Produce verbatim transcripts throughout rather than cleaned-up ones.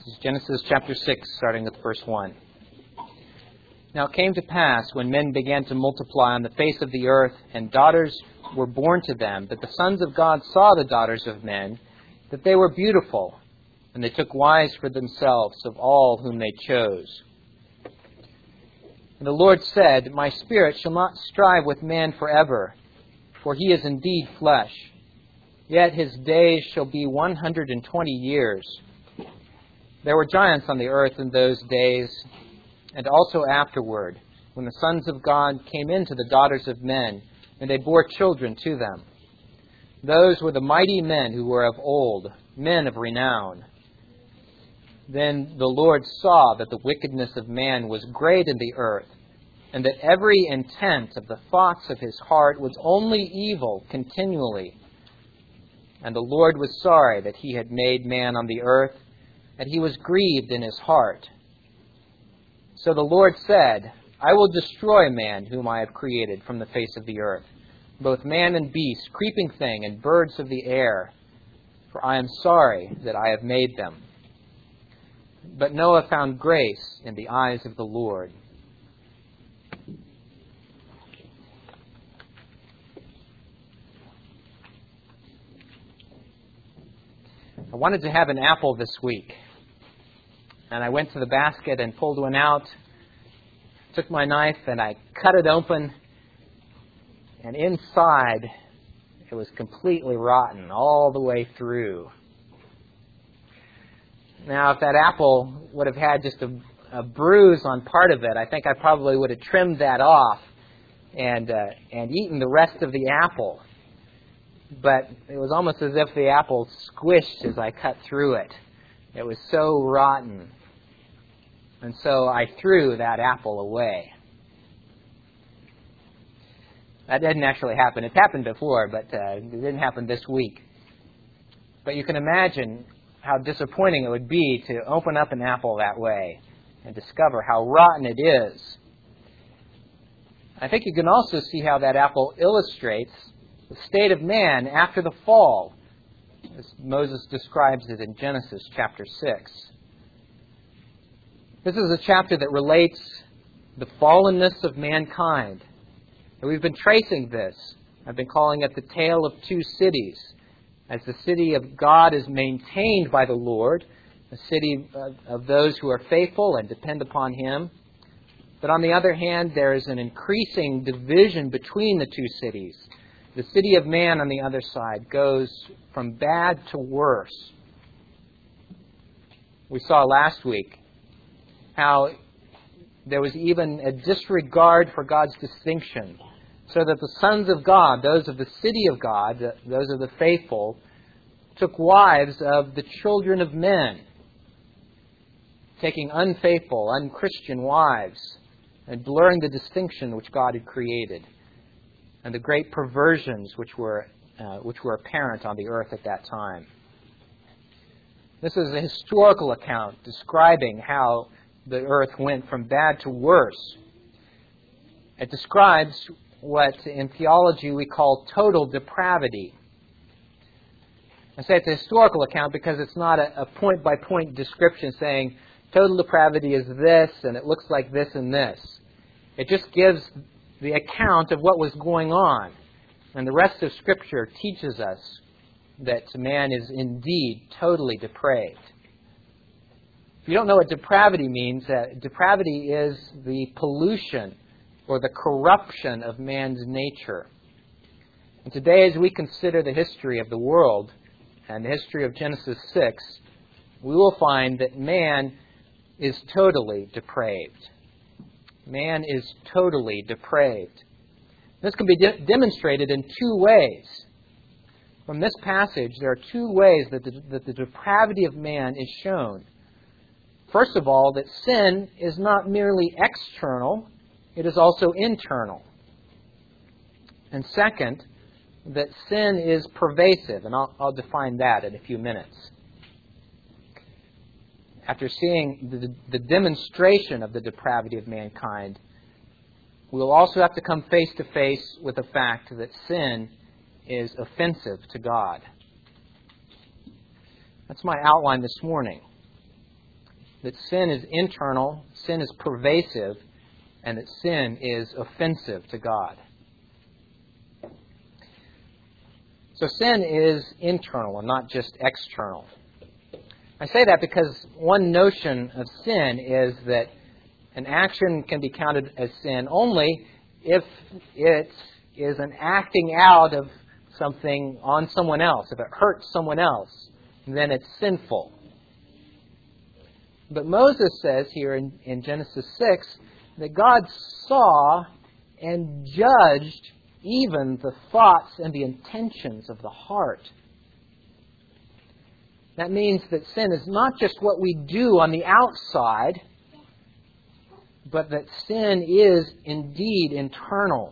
This is Genesis chapter six, starting with verse one. Now it came to pass, when men began to multiply on the face of the earth, and daughters were born to them, that the sons of God saw the daughters of men, that they were beautiful, and they took wives for themselves of all whom they chose. And the Lord said, My spirit shall not strive with man forever, for he is indeed flesh. Yet his days shall be one hundred and twenty years. There were giants on the earth in those days, and also afterward, when the sons of God came in to the daughters of men, and they bore children to them. Those were the mighty men who were of old, men of renown. Then the Lord saw that the wickedness of man was great in the earth, and that every intent of the thoughts of his heart was only evil continually. And the Lord was sorry that he had made man on the earth, and he was grieved in his heart. So the Lord said, I will destroy man whom I have created from the face of the earth, both man and beast, creeping thing, and birds of the air, for I am sorry that I have made them. But Noah found grace in the eyes of the Lord. I wanted to have an apple this week, and I went to the basket and pulled one out, took my knife, and I cut it open, and inside it was completely rotten all the way through. Now, if that apple would have had just a, a bruise on part of it, I think I probably would have trimmed that off and uh, and eaten the rest of the apple. But it was almost as if the apple squished as I cut through it. It was so rotten. And so I threw that apple away. That didn't actually happen. It's happened before, but uh, it didn't happen this week. But you can imagine how disappointing it would be to open up an apple that way and discover how rotten it is. I think you can also see how that apple illustrates the state of man after the fall, as Moses describes it in Genesis chapter six. This is a chapter that relates the fallenness of mankind. And we've been tracing this. I've been calling it the tale of two cities, as the city of God is maintained by the Lord, a city of, of those who are faithful and depend upon Him. But on the other hand, there is an increasing division between the two cities. The city of man, on the other side, goes from bad to worse. We saw last week how there was even a disregard for God's distinction, so that the sons of God, those of the city of God, those of the faithful, took wives of the children of men, taking unfaithful, unchristian wives, and blurring the distinction which God had created, and the great perversions which were uh, which were apparent on the earth at that time. This is a historical account describing how the earth went from bad to worse. It describes what in theology we call total depravity. I say it's a historical account because it's not a, a point-by-point description saying total depravity is this and it looks like this and this. It just gives the account of what was going on. And the rest of Scripture teaches us that man is indeed totally depraved. If you don't know what depravity means, uh, depravity is the pollution or the corruption of man's nature. And today, as we consider the history of the world and the history of Genesis six, we will find that man is totally depraved. Man is totally depraved. This can be de- demonstrated in two ways. From this passage, there are two ways that the, that the depravity of man is shown. First of all, that sin is not merely external, it is also internal. And second, that sin is pervasive, and I'll, I'll define that in a few minutes. After seeing the, the demonstration of the depravity of mankind, we will also have to come face to face with the fact that sin is offensive to God. That's my outline this morning. that sin is internal, sin is pervasive, and that sin is offensive to God. So sin is internal and not just external. I say that because one notion of sin is that an action can be counted as sin only if it is an acting out of something on someone else. If it hurts someone else, then it's sinful. But Moses says here in, in Genesis six that God saw and judged even the thoughts and the intentions of the heart. That means that sin is not just what we do on the outside, but that sin is indeed internal.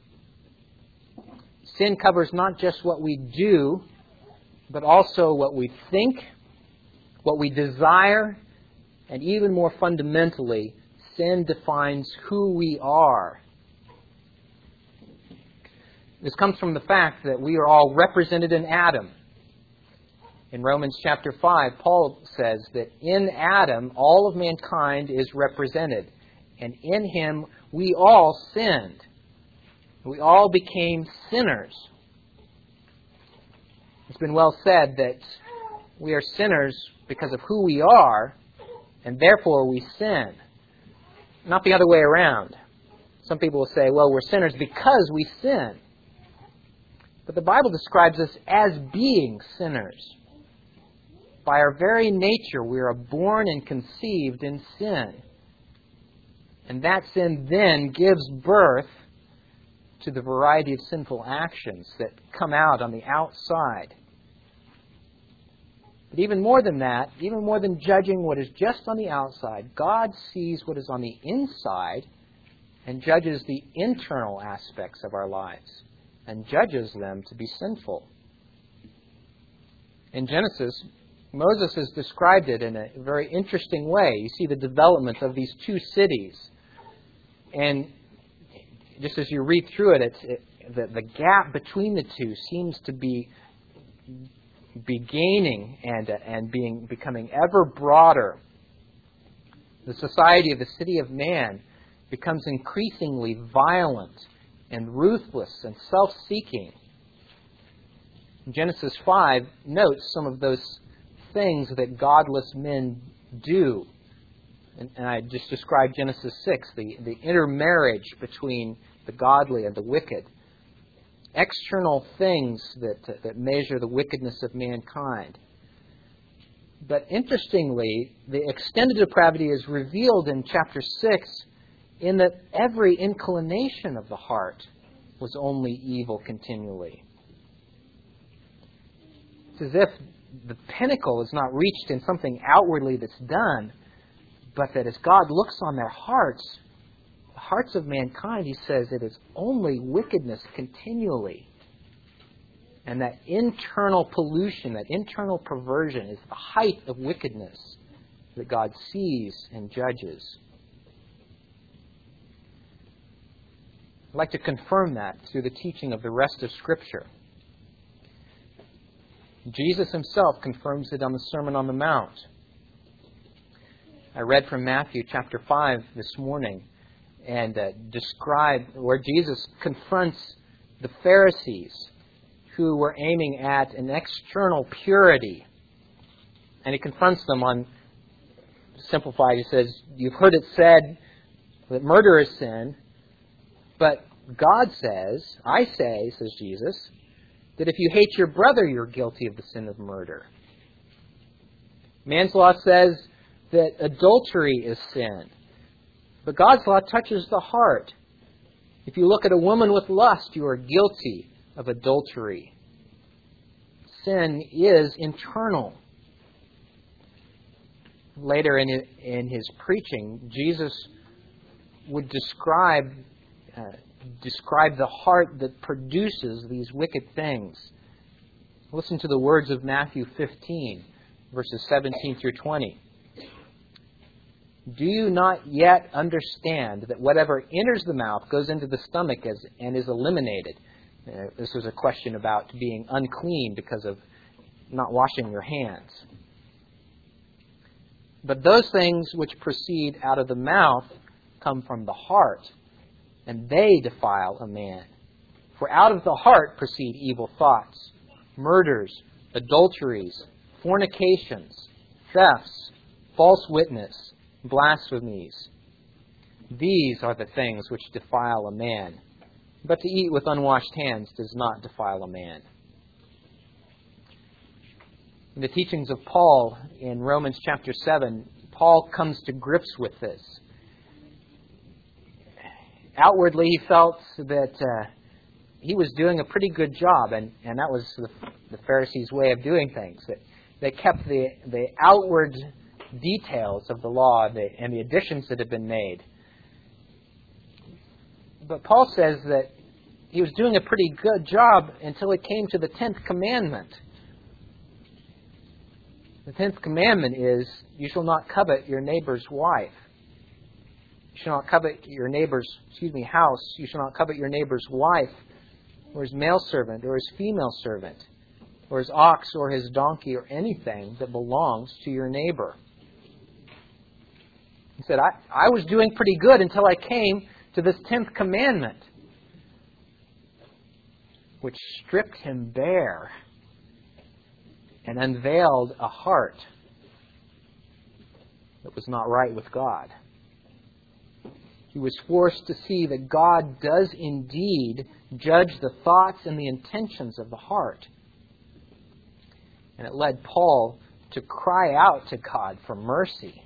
Sin covers not just what we do, but also what we think, what we desire, and even more fundamentally, sin defines who we are. This comes from the fact that we are all represented in Adam. In Romans chapter five, Paul says that in Adam, all of mankind is represented. And in him, we all sinned. We all became sinners. It's been well said that we are sinners because of who we are, and therefore we sin. Not the other way around. Some people will say, well, we're sinners because we sin. But the Bible describes us as being sinners. By our very nature, we are born and conceived in sin. And that sin then gives birth to the variety of sinful actions that come out on the outside. But even more than that, even more than judging what is just on the outside, God sees what is on the inside and judges the internal aspects of our lives and judges them to be sinful. In Genesis, Moses has described it in a very interesting way. You see the development of these two cities. And just as you read through it, it's, it the, the gap between the two seems to be, be gaining and, uh, and being becoming ever broader. The society of the city of man becomes increasingly violent and ruthless and self-seeking. Genesis five notes some of those things that godless men do. And, and I just described Genesis six, the, the intermarriage between the godly and the wicked. External things that, that measure the wickedness of mankind. But interestingly, the extended depravity is revealed in chapter six in that every inclination of the heart was only evil continually. It's as if the pinnacle is not reached in something outwardly that's done, but that as God looks on their hearts, the hearts of mankind, he says, it is only wickedness continually. And that internal pollution, that internal perversion is the height of wickedness that God sees and judges. I'd like to confirm that through the teaching of the rest of Scripture. Jesus himself confirms it on the Sermon on the Mount. I read from Matthew chapter five this morning and uh, described where Jesus confronts the Pharisees who were aiming at an external purity. And he confronts them on, simplified, he says, you've heard it said that murder is sin, but God says, I say, says Jesus, that if you hate your brother, you're guilty of the sin of murder. Man's law says that adultery is sin. But God's law touches the heart. If you look at a woman with lust, you are guilty of adultery. Sin is internal. Later in his, in his preaching, Jesus would describe uh, describe the heart that produces these wicked things. Listen to the words of Matthew fifteen, verses seventeen through twenty. Do you not yet understand that whatever enters the mouth goes into the stomach as, and is eliminated? Uh, this was a question about being unclean because of not washing your hands. But those things which proceed out of the mouth come from the heart, and they defile a man. For out of the heart proceed evil thoughts, murders, adulteries, fornications, thefts, false witness, blasphemies. These are the things which defile a man. But to eat with unwashed hands does not defile a man. In the teachings of Paul in Romans chapter seven, Paul comes to grips with this. Outwardly, he felt that uh, he was doing a pretty good job, and, and that was the, the Pharisees' way of doing things. That they kept the, the outward details of the law the, and the additions that had been made. But Paul says that he was doing a pretty good job until it came to the tenth commandment. The tenth commandment is, you shall not covet your neighbor's wife. You shall not covet your neighbor's, excuse me, house. You shall not covet your neighbor's wife, or his male servant, or his female servant, or his ox, or his donkey, or anything that belongs to your neighbor. He said, I, I was doing pretty good until I came to this tenth commandment, which stripped him bare and unveiled a heart that was not right with God. He was forced to see that God does indeed judge the thoughts and the intentions of the heart. And it led Paul to cry out to God for mercy.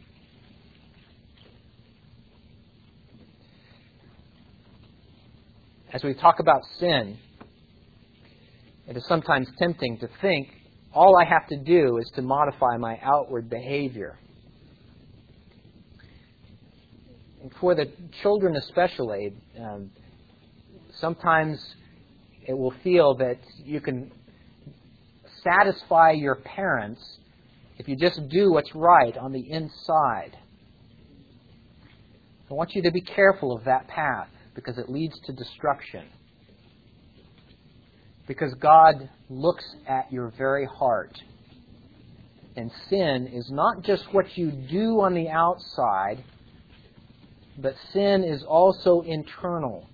As we talk about sin, it is sometimes tempting to think all I have to do is to modify my outward behavior. And for the children especially, um, sometimes it will feel that you can satisfy your parents if you just do what's right on the inside. I want you to be careful of that path because it leads to destruction. Because God looks at your very heart. And sin is not just what you do on the outside, but sin is also internal.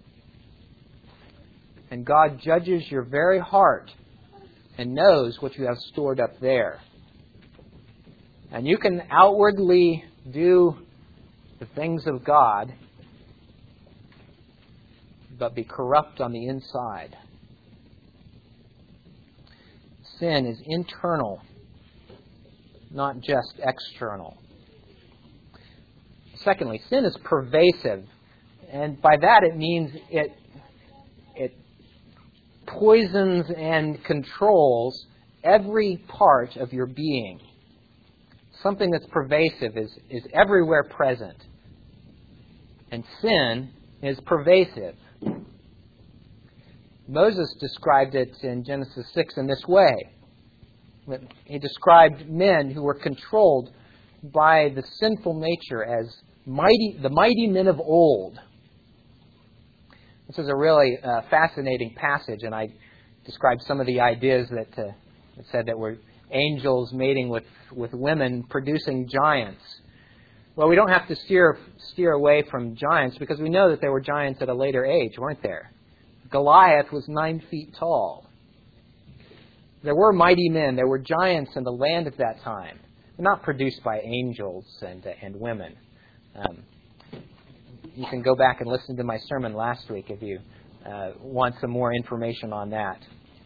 And God judges your very heart and knows what you have stored up there. And you can outwardly do the things of God, but be corrupt on the inside. Sin is internal, not just external. Secondly, sin is pervasive. And by that it means it, it poisons and controls every part of your being. Something that's pervasive is, is everywhere present. And sin is pervasive. Moses described it in Genesis six in this way. He described men who were controlled by the sinful nature as mighty, the mighty men of old. This is a really uh, fascinating passage, and I described some of the ideas that uh, it said that were angels mating with, with women producing giants. Well, we don't have to steer steer away from giants because we know that there were giants at a later age, weren't there? Goliath was nine feet tall. There were mighty men. There were giants in the land at that time. Not produced by angels and, uh, and women. Um, you can go back and listen to my sermon last week if you uh, want some more information on that.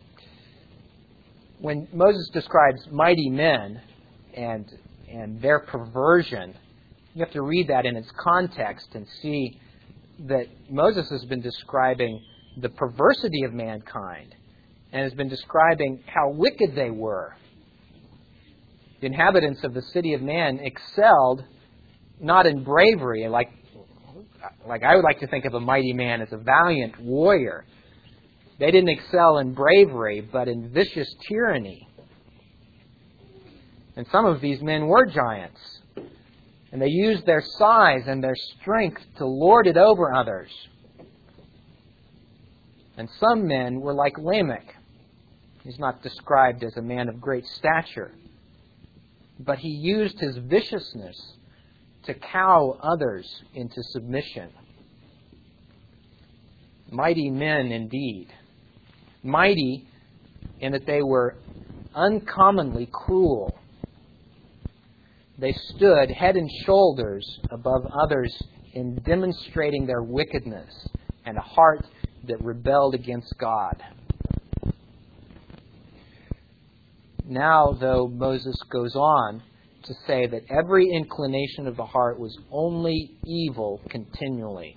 When Moses describes mighty men and, and their perversion, you have to read that in its context and see that Moses has been describing the perversity of mankind and has been describing how wicked they were. The inhabitants of the city of Man excelled not in bravery, like, like I would like to think of a mighty man as a valiant warrior. They didn't excel in bravery, but in vicious tyranny. And some of these men were giants. And they used their size and their strength to lord it over others. And some men were like Lamech. He's not described as a man of great stature. but he used his viciousness to cow others into submission. Mighty men indeed. Mighty in that they were uncommonly cruel. They stood head and shoulders above others in demonstrating their wickedness and a heart that rebelled against God. Now, though, Moses goes on to say that every inclination of the heart was only evil continually.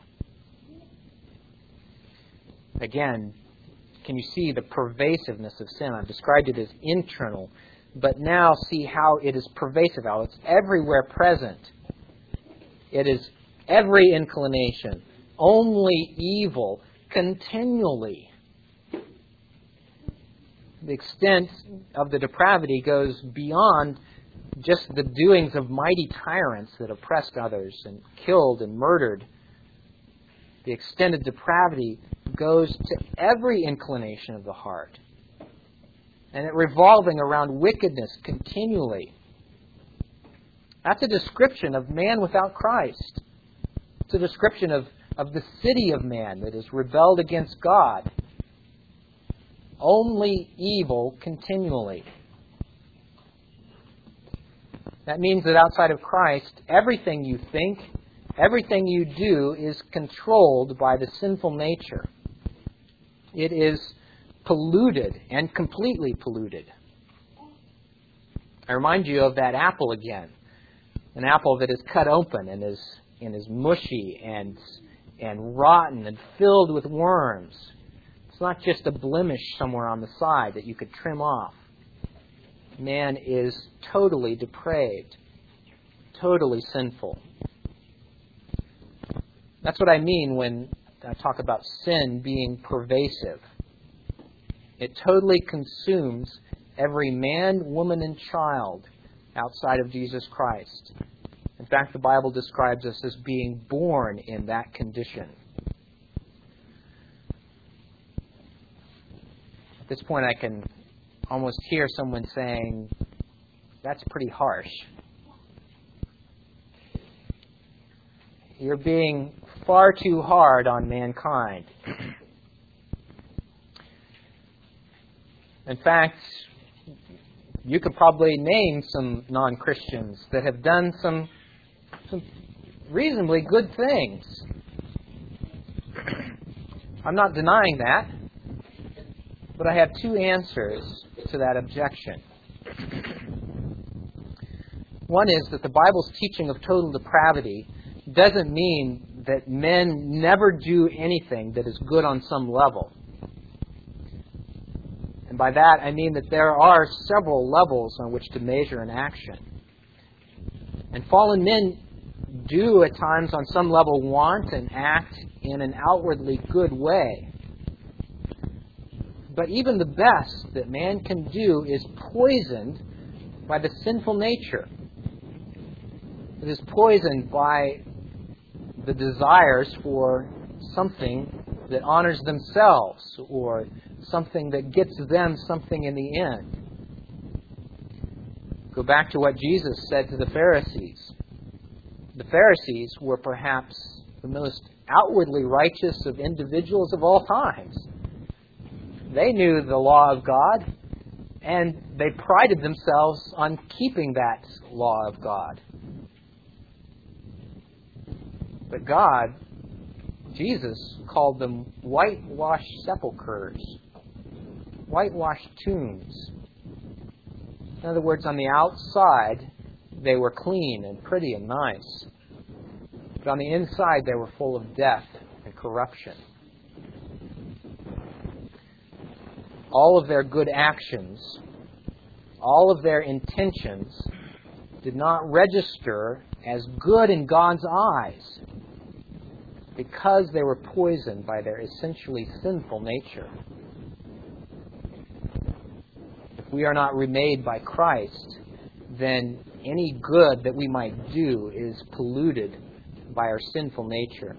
Again, can you see the pervasiveness of sin? I've described it as internal, but now see how it is pervasive, how it's everywhere present. It is every inclination, only evil continually. The extent of the depravity goes beyond just the doings of mighty tyrants that oppressed others and killed and murdered. The extent of depravity goes to every inclination of the heart. And it revolving around wickedness continually. That's a description of man without Christ. It's a description of, of the city of man that is rebelled against God. Only evil continually. That means that outside of Christ, everything you think, everything you do is controlled by the sinful nature. It is polluted and completely polluted. I remind you of that apple again. An apple that is cut open and is and is mushy and and rotten and filled with worms. It's not just a blemish somewhere on the side that you could trim off. Man is totally depraved, totally sinful. That's what I mean when I talk about sin being pervasive. It totally consumes every man, woman, and child outside of Jesus Christ. In fact, the Bible describes us as being born in that condition. At this point, I can almost hear someone saying, that's pretty harsh. You're being far too hard on mankind. In fact, you could probably name some non-Christians that have done some, some reasonably good things. I'm not denying that, but I have two answers to that objection. One is that the Bible's teaching of total depravity doesn't mean that men never do anything that is good on some level. And by that, I mean that there are several levels on which to measure an action. And fallen men do at times on some level want and act in an outwardly good way. But even the best that man can do is poisoned by the sinful nature. It is poisoned by the desires for something that honors themselves or something that gets them something in the end. Go back to what Jesus said to the Pharisees. The Pharisees were perhaps the most outwardly righteous of individuals of all times. They knew the law of God, and they prided themselves on keeping that law of God. But God, Jesus, called them whitewashed sepulchres, whitewashed tombs. In other words, on the outside, they were clean and pretty and nice. But on the inside, they were full of death and corruption. All of their good actions, all of their intentions did not register as good in God's eyes because they were poisoned by their essentially sinful nature. If we are not remade by Christ, then any good that we might do is polluted by our sinful nature.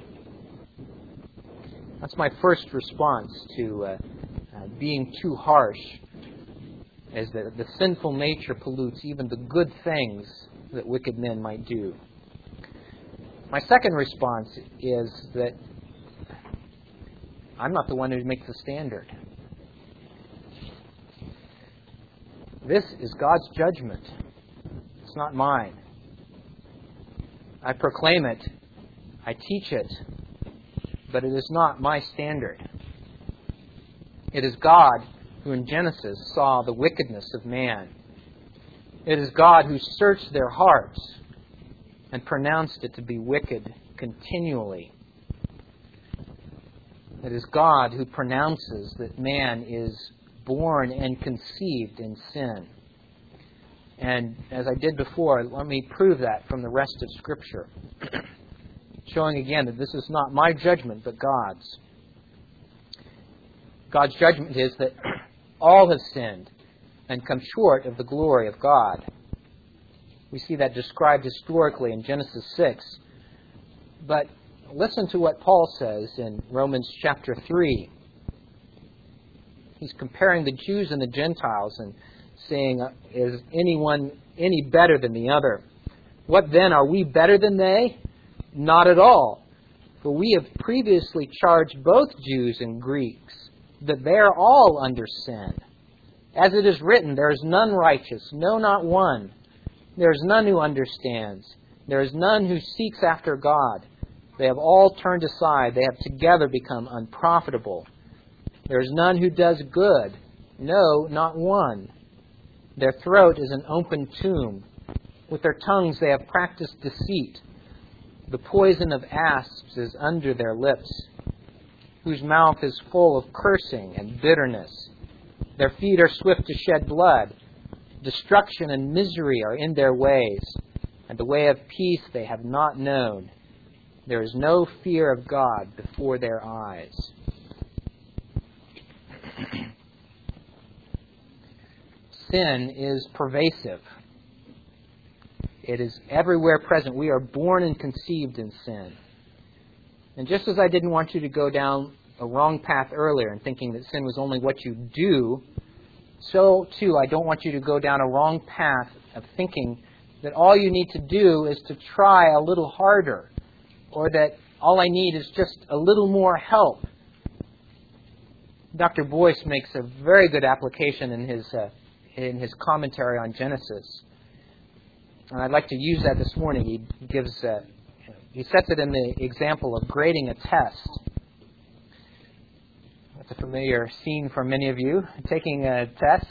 That's my first response to uh, uh, being too harsh is that the sinful nature pollutes even the good things that wicked men might do. My second response is that I'm not the one who makes the standard. This is God's judgment. It's not mine. I proclaim it. I teach it. But it is not my standard. It is God who in Genesis saw the wickedness of man. It is God who searched their hearts and pronounced it to be wicked continually. It is God who pronounces that man is born and conceived in sin. And as I did before, let me prove that from the rest of Scripture, showing again that this is not my judgment, but God's. God's judgment is that all have sinned and come short of the glory of God. We see that described historically in Genesis six. But listen to what Paul says in Romans chapter three. He's comparing the Jews and the Gentiles and saying, is anyone any better than the other? What then, are we better than they? Not at all. For we have previously charged both Jews and Greeks that they are all under sin. As it is written, there is none righteous, no, not one. There is none who understands. There is none who seeks after God. They have all turned aside. They have together become unprofitable. There is none who does good. No, not one. Their throat is an open tomb. With their tongues they have practiced deceit. The poison of asps is under their lips, whose mouth is full of cursing and bitterness. Their feet are swift to shed blood. Destruction and misery are in their ways, and the way of peace they have not known. There is no fear of God before their eyes. Sin is pervasive. It is everywhere present. We are born and conceived in sin. And just as I didn't want you to go down a wrong path earlier in thinking that sin was only what you do, so too I don't want you to go down a wrong path of thinking that all you need to do is to try a little harder, or that all I need is just a little more help. Doctor Boyce makes a very good application in his uh, in his commentary on Genesis. And I'd like to use that this morning. He gives uh, he sets it in the example of grading a test. That's a familiar scene for many of you, taking a test.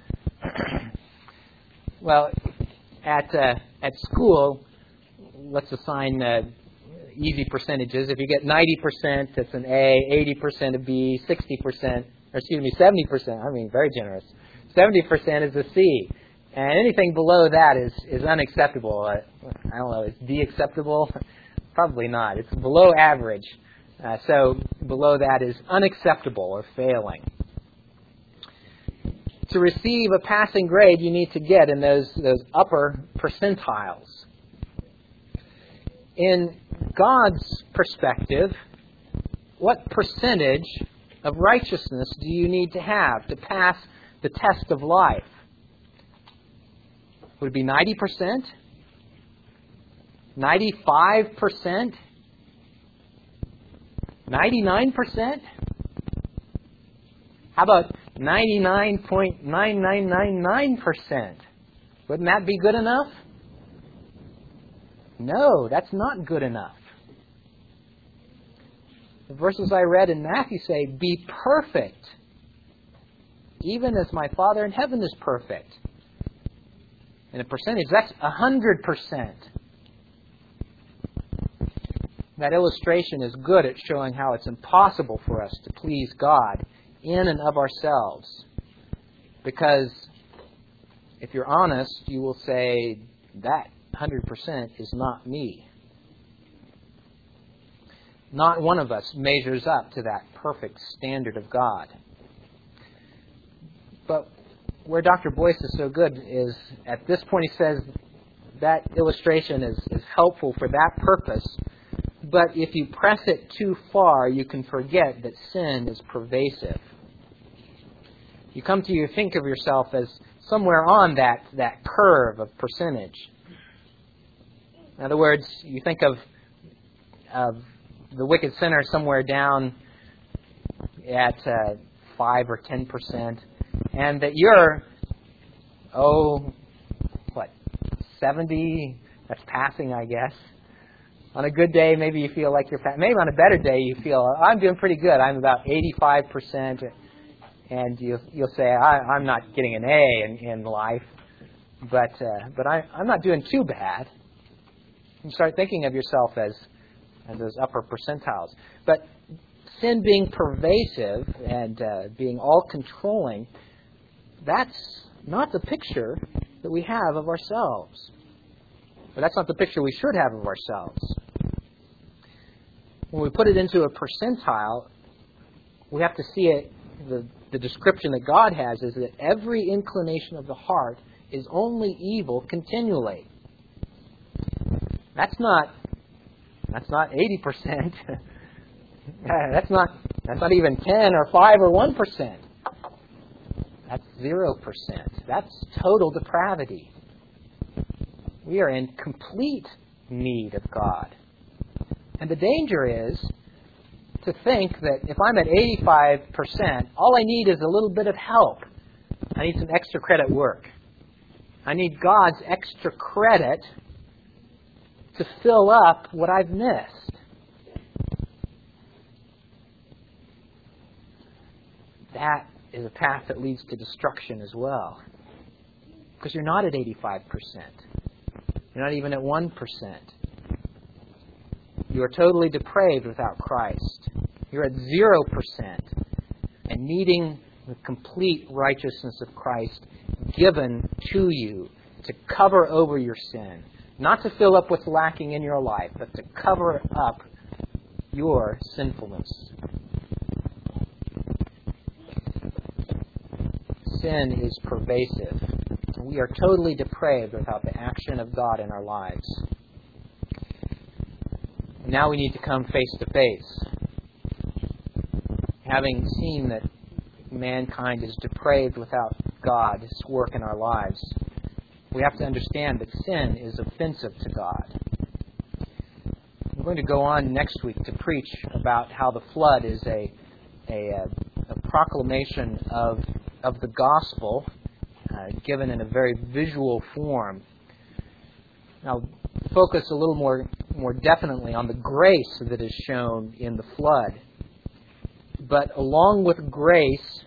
Well, at uh, at school, let's assign uh, easy percentages. If you get ninety percent, it's an A, eighty percent a B, sixty percent, or excuse me, seventy percent, I mean, very generous. seventy percent is a C. And anything below that is, is unacceptable. Uh, I don't know, is D acceptable? Probably not. It's below average. Uh, so below that is unacceptable or failing. To receive a passing grade, you need to get in those, those upper percentiles. In God's perspective, what percentage of righteousness do you need to have to pass the test of life? Would it be ninety percent? ninety-five percent? ninety-nine percent? How about ninety-nine point nine nine nine nine percent? Wouldn't that be good enough? No, that's not good enough. The verses I read in Matthew say, be perfect, even as my Father in heaven is perfect. In a percentage, that's one hundred percent. That illustration is good at showing how it's impossible for us to please God in and of ourselves. Because if you're honest, you will say, that one hundred percent is not me. Not one of us measures up to that perfect standard of God. But where Doctor Boyce is so good is, at this point he says that illustration is, is helpful for that purpose. But if you press it too far, you can forget that sin is pervasive. You come to you think of yourself as somewhere on that, that curve of percentage. In other words, you think of, of the wicked sinner somewhere down at uh, five or ten percent, and that you're, oh, what, seventy? That's passing, I guess. On a good day, maybe you feel like you're, maybe on a better day, you feel, I'm doing pretty good. I'm about eighty-five percent, and you, you'll say, I, I'm not getting an A in, in life, but uh, but I, I'm not doing too bad. You start thinking of yourself as, as those upper percentiles. But sin being pervasive and uh, being all-controlling, that's not the picture that we have of ourselves. But that's not the picture we should have of ourselves. When we put it into a percentile, we have to see it, the, the description that God has is that every inclination of the heart is only evil continually. That's not that's not eighty percent. that's not that's not even ten or five or one percent. That's zero percent. That's total depravity. We are in complete need of God. And the danger is to think that if I'm at eighty-five percent, all I need is a little bit of help. I need some extra credit work. I need God's extra credit to fill up what I've missed. That is a path that leads to destruction as well. Because you're not at eighty-five percent. You're not even at one percent. You are totally depraved without Christ. You're at zero percent and needing the complete righteousness of Christ given to you to cover over your sin. Not to fill up what's lacking in your life, but to cover up your sinfulness. Sin is pervasive. We are totally depraved without the action of God in our lives. Now we need to come face to face. Having seen that mankind is depraved without God's work in our lives, we have to understand that sin is offensive to God. I'm going to go on next week to preach about how the flood is a a, a proclamation of of the gospel, uh, given in a very visual form. Now, focus a little more more definitely on the grace that is shown in the flood. But along with grace,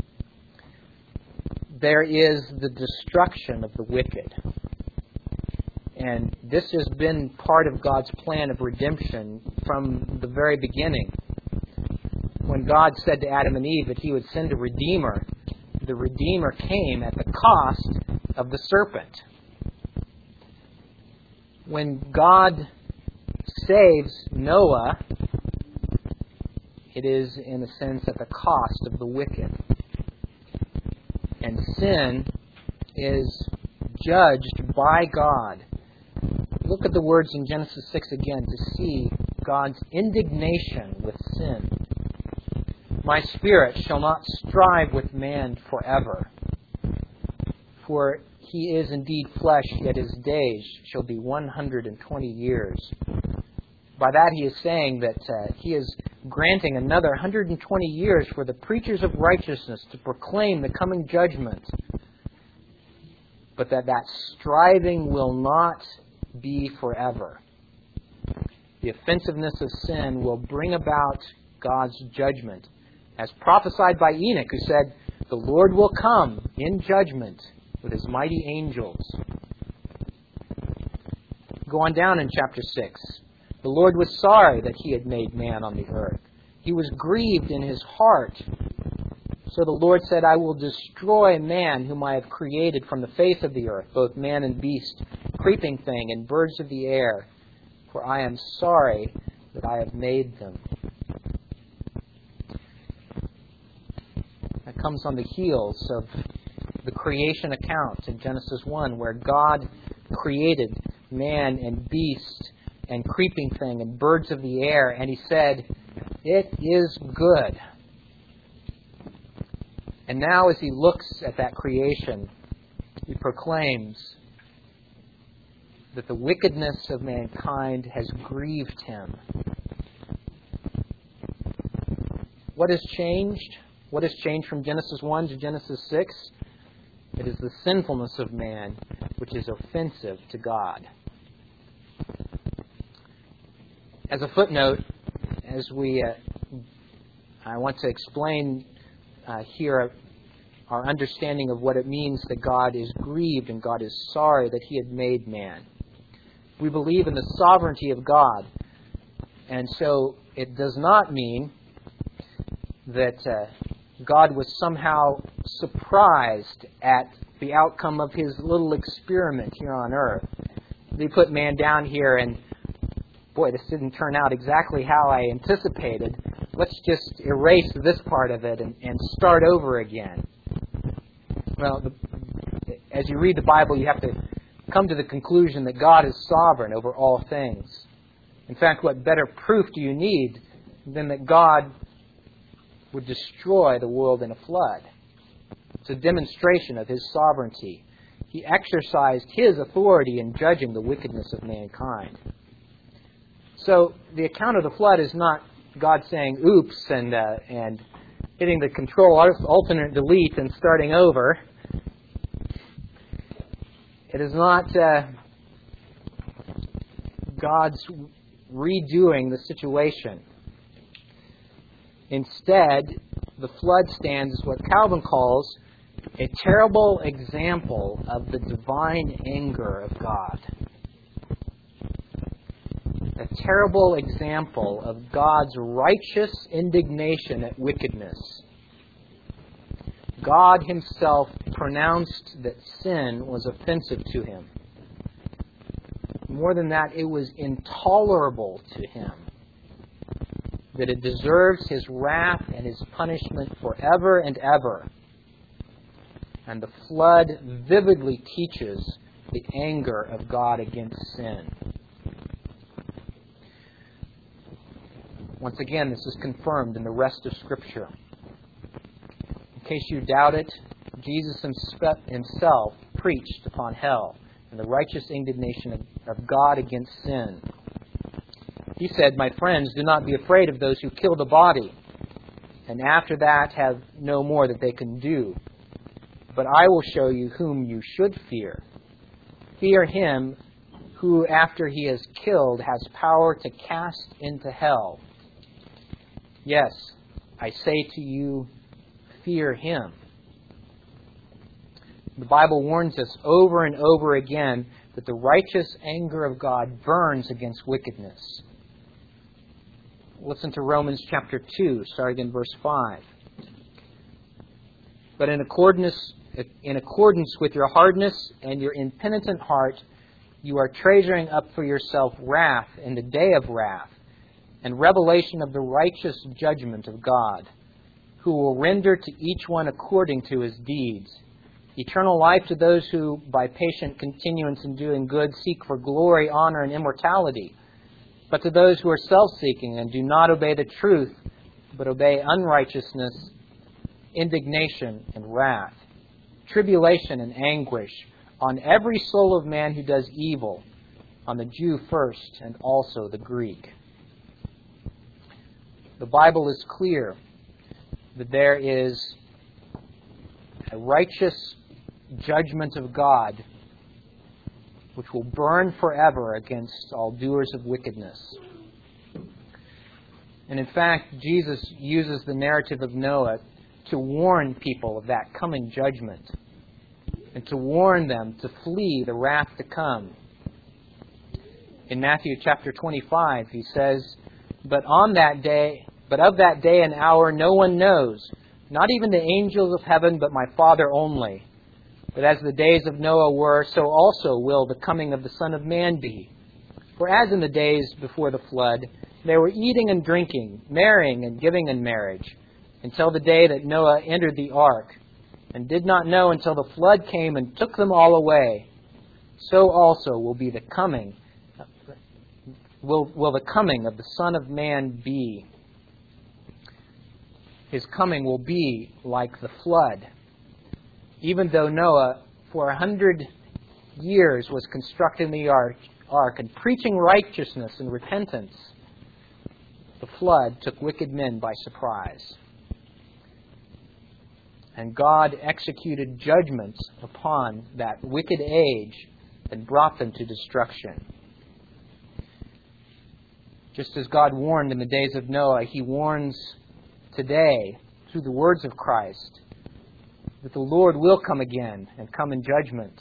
there is the destruction of the wicked. And this has been part of God's plan of redemption from the very beginning. When God said to Adam and Eve that He would send a Redeemer, the Redeemer came at the cost of the serpent. When God saves Noah, it is in a sense at the cost of the wicked. And sin is judged by God. Look at the words in Genesis six again to see God's indignation with sin. My spirit shall not strive with man forever, for he is indeed flesh, yet his days shall be one hundred twenty years. By that he is saying that uh, he is granting another one hundred twenty years for the preachers of righteousness to proclaim the coming judgment, but that that striving will not be forever. The offensiveness of sin will bring about God's judgment, as prophesied by Enoch, who said, the Lord will come in judgment with His mighty angels. Go on down in chapter six. The Lord was sorry that He had made man on the earth. He was grieved in His heart. So the Lord said, I will destroy man whom I have created from the face of the earth, both man and beast, creeping thing, and birds of the air, for I am sorry that I have made them. That comes on the heels of the creation account in Genesis one, where God created man and beast and creeping thing and birds of the air, and He said, it is good. And now as He looks at that creation, he proclaims that the wickedness of mankind has grieved him. What has changed? What has changed from Genesis one to Genesis six? It is the sinfulness of man which is offensive to God. As a footnote, as we, uh, I want to explain uh, here our understanding of what it means that God is grieved and God is sorry that He had made man. We believe in the sovereignty of God, and so it does not mean that uh, God was somehow surprised at the outcome of His little experiment here on earth. He put man down here and, boy, this didn't turn out exactly how I anticipated. Let's just erase this part of it and, and start over again. Well, the, as you read the Bible, you have to come to the conclusion that God is sovereign over all things. In fact, what better proof do you need than that God would destroy the world in a flood? It's a demonstration of His sovereignty. He exercised His authority in judging the wickedness of mankind. So the account of the flood is not God saying oops and uh, and hitting the control alternate delete and starting over. It is not uh, God's redoing the situation. Instead, the flood stands as what Calvin calls a terrible example of the divine anger of God. A terrible example of God's righteous indignation at wickedness. God Himself pronounced that sin was offensive to Him. More than that, it was intolerable to Him. That it deserves His wrath and His punishment forever and ever. And the flood vividly teaches the anger of God against sin. Once again, this is confirmed in the rest of Scripture. In case you doubt it, Jesus Himself preached upon hell and the righteous indignation of God against sin. He said, "My friends, do not be afraid of those who kill the body, and after that have no more that they can do. But I will show you whom you should fear. Fear Him who, after He has killed, has power to cast into hell. Yes, I say to you, fear Him." The Bible warns us over and over again that the righteous anger of God burns against wickedness. Listen to Romans chapter two, starting in verse five. "But in accordance, in accordance with your hardness and your impenitent heart, you are treasuring up for yourself wrath in the day of wrath, and revelation of the righteous judgment of God, who will render to each one according to his deeds. Eternal life to those who, by patient continuance in doing good, seek for glory, honor, and immortality. But to those who are self-seeking and do not obey the truth, but obey unrighteousness, indignation and wrath, tribulation and anguish on every soul of man who does evil, on the Jew first and also the Greek." The Bible is clear that there is a righteous judgment of God which will burn forever against all doers of wickedness. And in fact, Jesus uses the narrative of Noah to warn people of that coming judgment and to warn them to flee the wrath to come. In Matthew chapter twenty-five, He says, But on that day, but of that day and hour no one knows, not even the angels of heaven, but my Father only. But as the days of Noah were, so also will the coming of the Son of Man be. For as in the days before the flood, they were eating and drinking, marrying and giving in marriage, until the day that Noah entered the ark, and did not know until the flood came and took them all away, so also will be the coming, will, will the coming of the Son of Man be. His coming will be like the flood. Even though Noah for a hundred years was constructing the ark and preaching righteousness and repentance, the flood took wicked men by surprise. And God executed judgments upon that wicked age and brought them to destruction. Just as God warned in the days of Noah, He warns today through the words of Christ that the Lord will come again and come in judgment.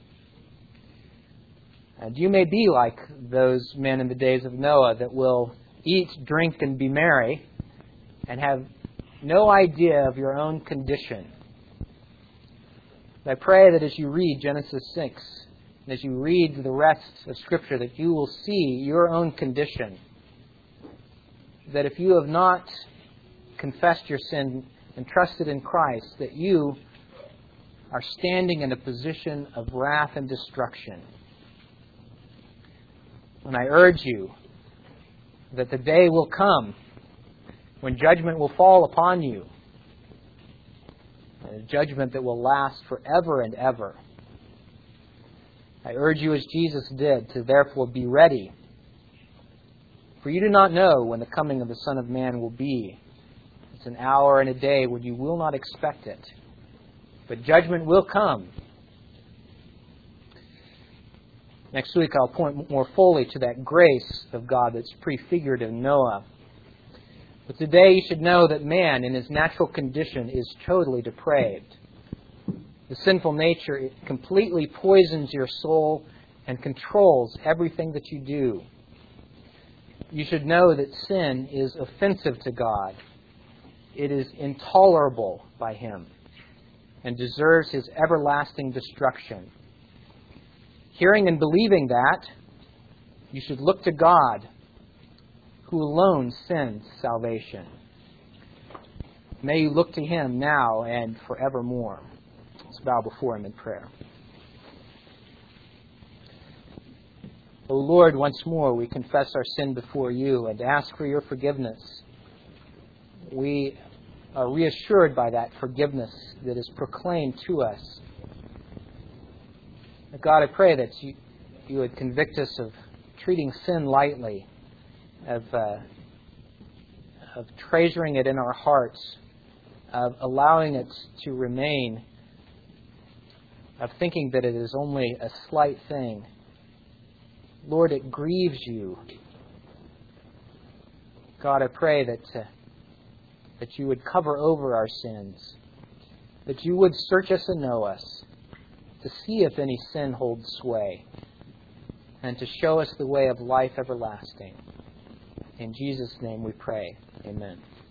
And you may be like those men in the days of Noah that will eat, drink, and be merry and have no idea of your own condition. And I pray that as you read Genesis six, and as you read the rest of Scripture, that you will see your own condition. That if you have not confessed your sin and trusted in Christ, that you are standing in a position of wrath and destruction. And I urge you that the day will come when judgment will fall upon you. A judgment that will last forever and ever. I urge you, as Jesus did, to therefore be ready. For you do not know when the coming of the Son of Man will be. It's an hour and a day when you will not expect it. But judgment will come. Next week I'll point more fully to that grace of God that's prefigured in Noah. But today you should know that man in his natural condition is totally depraved. The sinful nature it completely poisons your soul and controls everything that you do. You should know that sin is offensive to God. It is intolerable by Him and deserves His everlasting destruction. Hearing and believing that, you should look to God, who alone sends salvation. May you look to Him now and forevermore. Let's bow before Him in prayer. O Lord, once more we confess our sin before You and ask for Your forgiveness. We are reassured by that forgiveness that is proclaimed to us. God, I pray that You, you would convict us of treating sin lightly, of uh, of treasuring it in our hearts, of allowing it to remain, of thinking that it is only a slight thing. Lord, it grieves You. God, I pray that uh, that You would cover over our sins, that You would search us and know us, to see if any sin holds sway, and to show us the way of life everlasting. In Jesus' name we pray. Amen.